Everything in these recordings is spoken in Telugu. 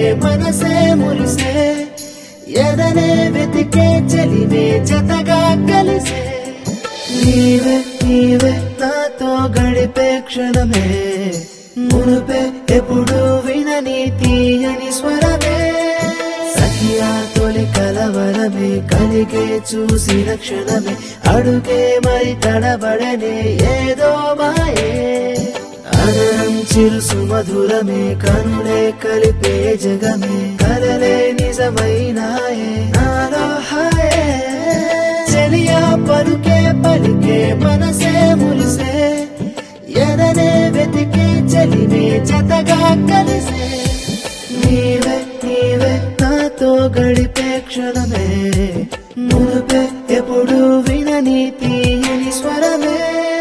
మనసే మురిసే ఎదనే వెతికే చలివే జతగా కలిసే నీవే నీవే నాతో గడిపే క్షణమే మునుపే ఎప్పుడు వినని తీయని స్వరమే సఖియా తొలి కలవరమే కలిగే చూసిన క్షణమే అడుగే మరి తడబడనే ఏదో మాయే అదరం చిరు సుమధురమే కనులే కలిపే జగమే కలలే నిజమైనాయే నాలో హాయే చెలియా పలుకే పలికే మనసే మురిసే ఎదనే వెతికే చలివే జతగా కలిసే నీవే నీవే నాతో గడిపే క్షణమే మునుపే ఎప్పుడు వినని తీయని స్వరమే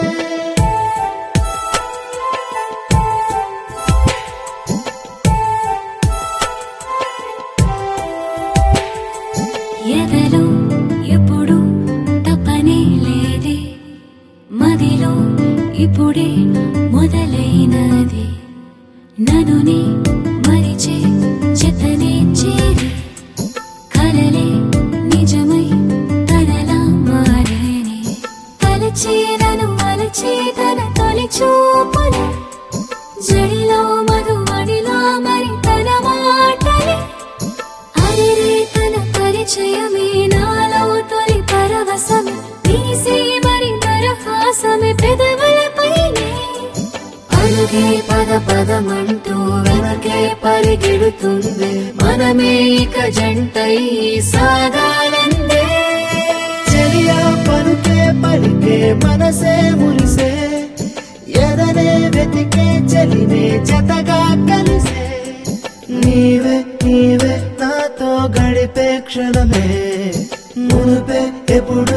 ఎదలో ఎప్పుడు తపనే లేదే మదిలో ఇప్పుడే మొదలైనది నన్నునే మరిచే చెతనే చేరి కలలే నిజమై తనలా మారేనే తలచే నన్ను మలచే తన తొలి చూపులు జడిలో మధుమడిలో మరి తన మాటలే అరే తన పరిచయమే నాలో తొలి పరవశమే తీసే మరి దరహాసమే పెదవులపైనే అడుగే పద పదమంటూ వెనకే పరిగెడుతుంది మనమే ఇక జంటై సాగాలందే చెలియా పలుకే పలికే మనసే మురిసే ఎదనే వెతికే చలివే జతగా కలిసే నీవే నీవే నాతో గడిపే క్షణమే మునుపే ఎప్పుడు